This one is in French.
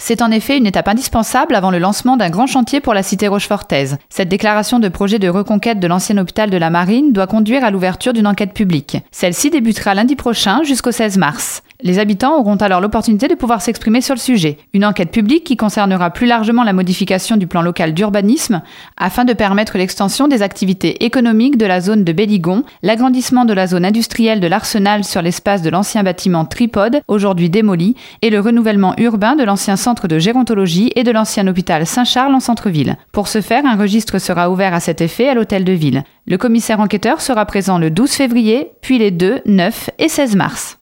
C'est en effet une étape indispensable avant le lancement d'un grand chantier pour la cité rochefortaise. Cette déclaration de projet de reconquête de l'ancien hôpital de la Marine doit conduire à l'ouverture d'une enquête publique. Celle-ci débutera lundi prochain jusqu'au 16 mars. Les habitants auront alors l'opportunité de pouvoir s'exprimer sur le sujet. Une enquête publique qui concernera plus largement la modification du plan local d'urbanisme afin de permettre l'extension des activités économiques de la zone de Belligon, l'agrandissement de la zone industrielle de l'Arsenal sur l'espace de l'ancien bâtiment Tripode, aujourd'hui démoli, et le renouvellement urbain de l'ancien centre de gérontologie et de l'ancien hôpital Saint-Charles en centre-ville. Pour ce faire, un registre sera ouvert à cet effet à l'hôtel de ville. Le commissaire enquêteur sera présent le 12 février, puis les 2, 9 et 16 mars.